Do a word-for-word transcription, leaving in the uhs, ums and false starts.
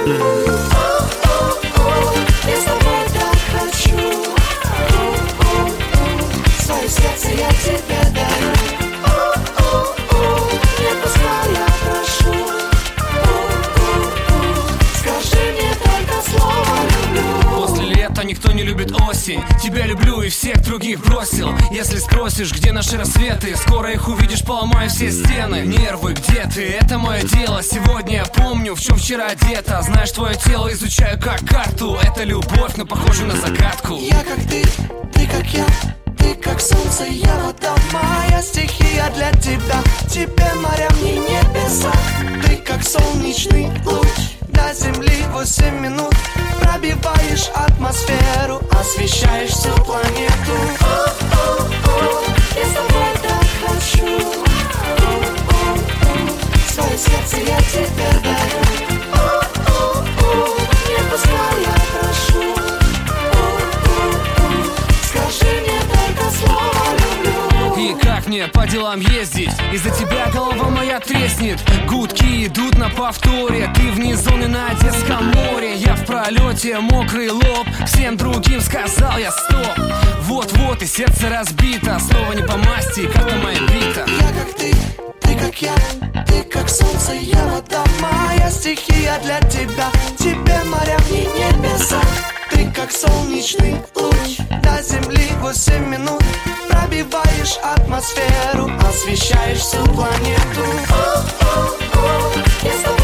Я с тобой так хочу. Свое сердце я тебе дарю. Не пускай, я прошу. Скажи мне только слово люблю. После лета никто не любит осень. Тебя люблю и всех других бросил. Если спросишь, где наши рассветы, скоро их увидишь, поломаю все стены. Нервы, где ты? Это мое дело. Сегодня я помню, в чем вчера одета. Знаешь, твое тело изучаю как карту. Это любовь, но похоже на загадку. Я как ты, ты как я. Ты как солнце, я вода. Моя стихия для тебя. Тебе моря, мне небеса. Ты как солнечный луч. До земли восемь минут. Пробиваешь атмосферу, освещаешь всю планету. Я с тобой так хочу. Свое сердце я тебе дарю. Не пускай, я прошу. Скажи мне только слово люблю. И как мне по делам ездить? Из-за тебя голова моя треснет. Гудки идут на повторе. Ты вне зоны на Одесском море. Я в пролете, мокрый лоб. Всем другим сказал я стоп. Вот-вот и сердце разбито. Снова не по масти, как-то моя бита. Я как ты, ты как я. Ты как солнце, я вода. Моя стихия для тебя. Тебе моря, мне небеса. Ты как солнечный луч. До земли восемь минут. Пробиваешь атмосферу, освещаешь всю планету. Я с тобой